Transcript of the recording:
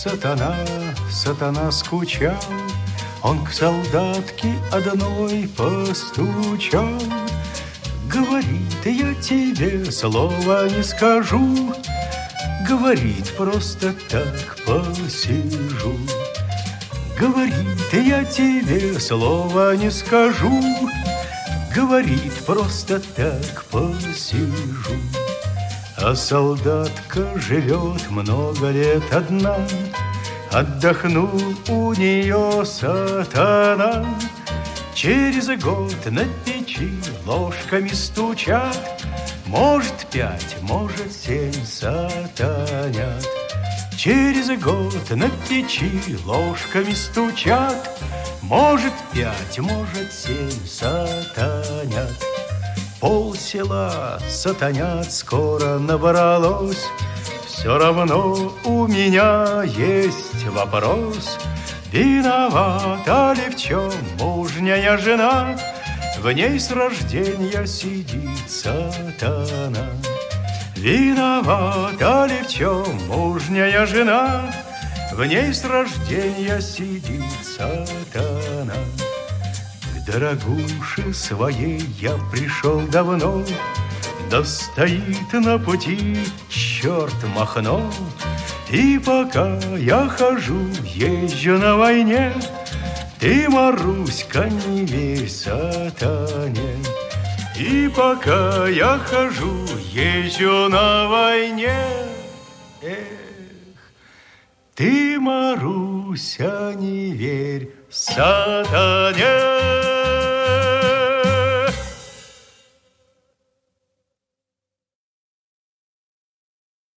сатана, сатана скучал, он к солдатке одной постучал. Говорит, я тебе слова не скажу, говорит, просто так посижу. Говорит, я тебе слова не скажу, говорит, просто так посижу. А солдатка живет много лет одна, отдохнул у нее сатана. Через год на печи ложками стучат, может 5, может 7 сатанят. Через год на печи ложками стучат, может 5, может 7 сатанят. Полсела сатанят скоро набралось, все равно у меня есть вопрос. Виновата ли в чем мужняя жена, в ней с рождения сидит сатана? Виновата ли в чем мужняя жена, в ней с рождения сидит сатана? К дорогуше своей я пришел давно, да стоит на пути черт Махно. И пока я хожу, езжу на войне, ты, Маруська, не верь сатане. И пока я хожу, езжу на войне, эх, ты, Маруся, не верь сатане.